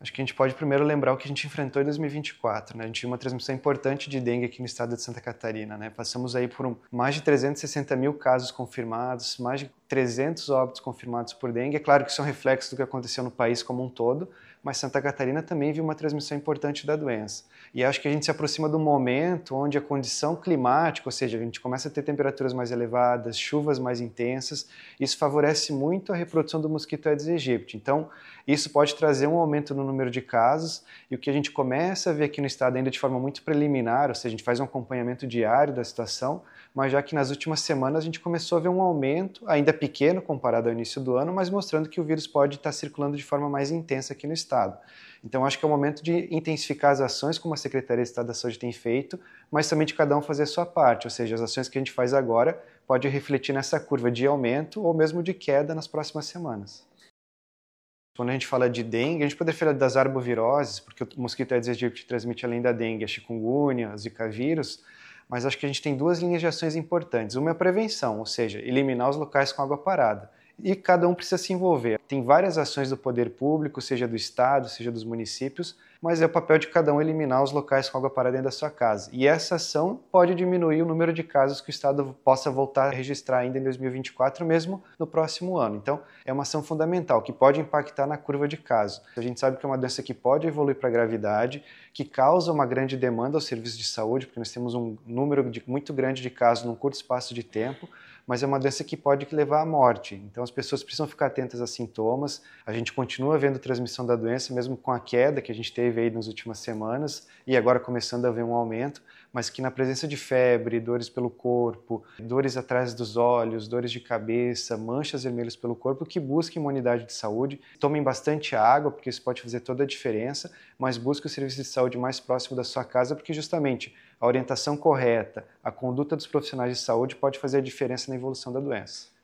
Acho que a gente pode primeiro lembrar o que a gente enfrentou em 2024, né? A gente tinha uma transmissão importante de dengue aqui no estado de Santa Catarina, né? Passamos aí por mais de 360 mil casos confirmados, mais de 300 óbitos confirmados por dengue. É claro que isso é um reflexo do que aconteceu no país como um todo, mas Santa Catarina também viu uma transmissão importante da doença. E acho que a gente se aproxima do momento onde a condição climática, ou seja, a gente começa a ter temperaturas mais elevadas, chuvas mais intensas, isso favorece muito a reprodução do mosquito Aedes aegypti. Então, isso pode trazer um aumento no número de casos, e o que a gente começa a ver aqui no estado ainda de forma muito preliminar, ou seja, a gente faz um acompanhamento diário da situação, mas já que nas últimas semanas a gente começou a ver um aumento, ainda pequeno comparado ao início do ano, mas mostrando que o vírus pode estar circulando de forma mais intensa aqui no estado. Então acho que é o momento de intensificar as ações como a Secretaria de Estado da Saúde tem feito, mas também de cada um fazer a sua parte, ou seja, as ações que a gente faz agora pode refletir nessa curva de aumento ou mesmo de queda nas próximas semanas. Quando a gente fala de dengue, a gente poderia falar das arboviroses, porque o mosquito Aedes aegypti transmite além da dengue a chikungunya, zika vírus, mas acho que a gente tem duas linhas de ações importantes. Uma é a prevenção, ou seja, eliminar os locais com água parada. E cada um precisa se envolver. Tem várias ações do poder público, seja do estado, seja dos municípios, mas é o papel de cada um eliminar os locais com água parada dentro da sua casa. E essa ação pode diminuir o número de casos que o estado possa voltar a registrar ainda em 2024, mesmo no próximo ano. Então, é uma ação fundamental, que pode impactar na curva de casos. A gente sabe que é uma doença que pode evoluir para a gravidade, que causa uma grande demanda aos serviços de saúde, porque nós temos um número muito grande de casos num curto espaço de tempo, mas é uma doença que pode levar à morte. Então as pessoas precisam ficar atentas a sintomas. A gente continua vendo transmissão da doença, mesmo com a queda que a gente teve aí nas últimas semanas, e agora começando a ver um aumento, mas que na presença de febre, dores pelo corpo, dores atrás dos olhos, dores de cabeça, manchas vermelhas pelo corpo, que busquem uma unidade de saúde. Tomem bastante água, porque isso pode fazer toda a diferença, mas busque o serviço de saúde mais próximo da sua casa, porque justamente a orientação correta, a conduta dos profissionais de saúde pode fazer a diferença na evolução da doença.